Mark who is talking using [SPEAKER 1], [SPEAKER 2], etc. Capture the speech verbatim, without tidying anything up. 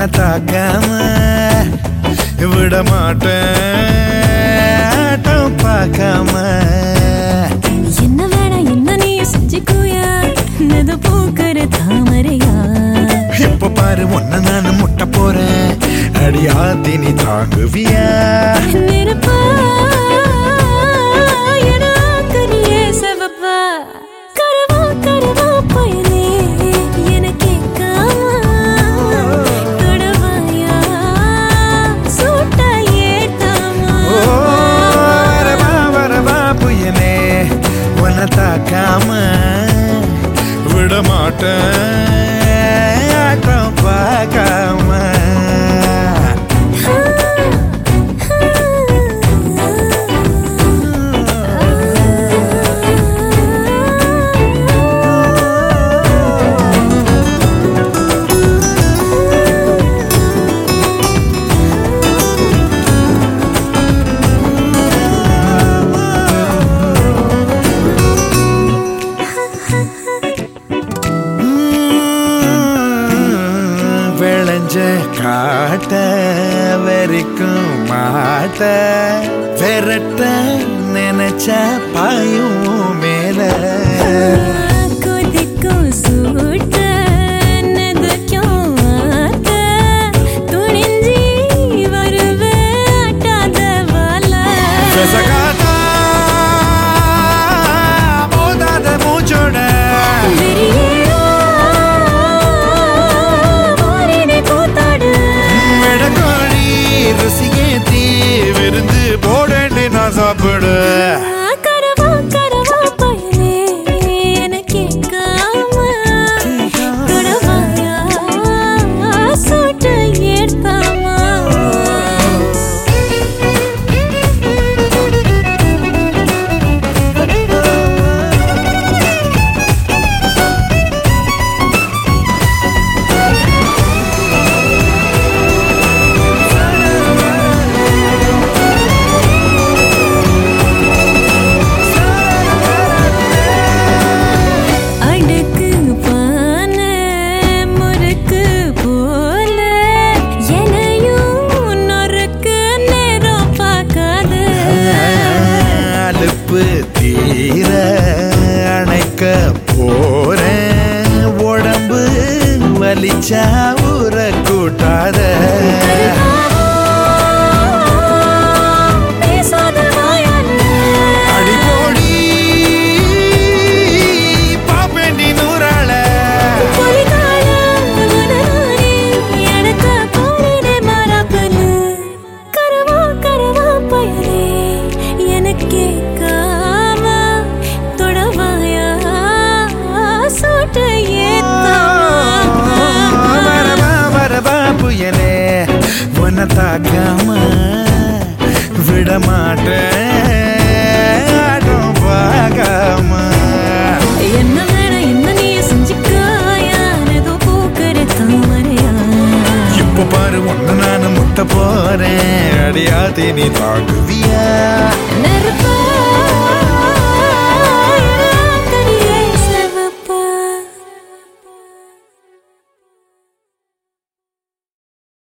[SPEAKER 1] உன்னை தாக்காம விட மாட்டேன் பார்க்காம.
[SPEAKER 2] என்ன வேணா என்ன நீ செஞ்சுக்கோயா நது பூக்கிற தாமரையா.
[SPEAKER 1] இப்ப பாரு உன்னை நான் முட்ட போறேன் அடியாத்தி நீ தாங்குவியா.
[SPEAKER 2] நெருப்பா எனக்கனியே செவப்பா கரவா கரவா பயனே என கேட்காம தொடவாயா சூட்ட ஏத்தாமா.
[SPEAKER 1] வரவா வரவா புயலே உன்னை தாக்காம விட மாட்டேன் பார்க்காம. காட்ட வரைக்கும் மாட்ட விரட்ட நினைச்ச பாயும் மேல
[SPEAKER 2] கொதிக்கும் சூட்ட நெதுக்கும் ஆத்த துணிஞ்சி வருவே அட்டாத வாழ
[SPEAKER 1] போதாத மூச்சோட விருந்து போடேண்டி நான் சாப்பிடு.
[SPEAKER 2] கரவா கரவா பயனே என கேட்காம தொடவாயா சூட்ட ஏத்தாமா.
[SPEAKER 1] தீர அணைக்க போறேன் உடம்பு வலிச்சா ஊற கூட்டாத. அடிப்போடி பாப்பேண்டி நூறாள
[SPEAKER 2] கரவா கரவா பயனே எனக்கே
[SPEAKER 1] புயலே உன்னை தாக்காம விட மாட்டேன் பார்க்காம.
[SPEAKER 2] என்ன வேணா என்ன நீ செஞ்சுக்காயா ஏதோ பூக்கிற தாமரையா.
[SPEAKER 1] இப்ப பாரு உன்னை நான் முட்ட போறேன் அடியாத்தி நீ தாங்குவியா.
[SPEAKER 2] நெருப்பா